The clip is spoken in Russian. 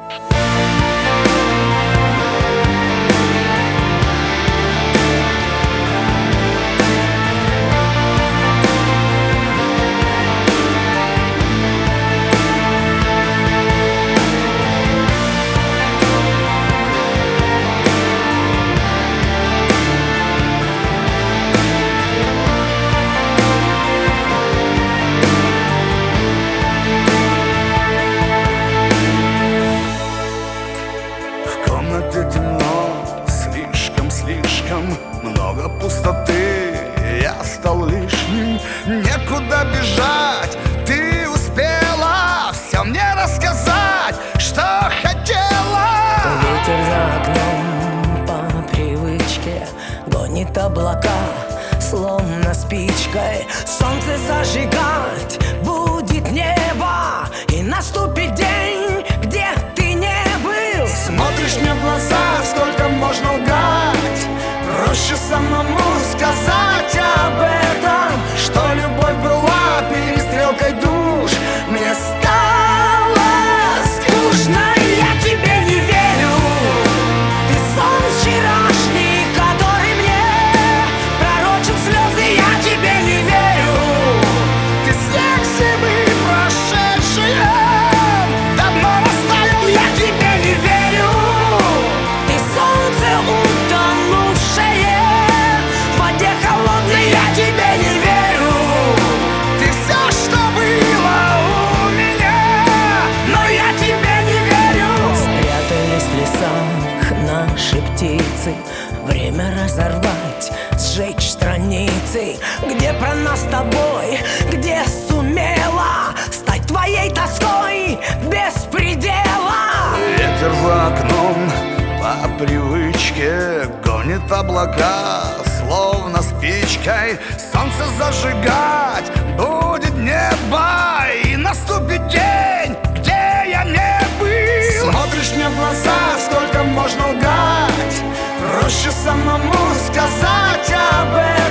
Слишком много пустоты, я стал лишним. Некуда бежать, ты успела все мне рассказать, что хотела. Ветер за окном по привычке гонит облака, словно спичкой солнце зажигать будет небо, и наступит день, где ты не был. Смотришь мне в глаза, сколько можно лгать? Проще самому сказать об этом, что любовь была перестрелкой душ. Мне стало скучно, и я тебе не верю. Ты сон вчерашний, который мне пророчил слезы, я тебе не верю. Ты снег зимы прошедшие, давно растаял, я тебе не верю. Ты солнце утонувшее в воде холодной, я тебе не верю. Ты все, что было у меня, но я тебе не верю. Спрятались в лесах наши птицы, время разорвать, сжечь страницы, где про нас с тобой, где сумела стать твоей тоской без предела. Ветер за окном по привычке гонит облака, словно спичкой солнце зажигать будет небо, и наступит день, где я не был. Смотришь мне в глаза, сколько можно лгать? Проще самому сказать об этом.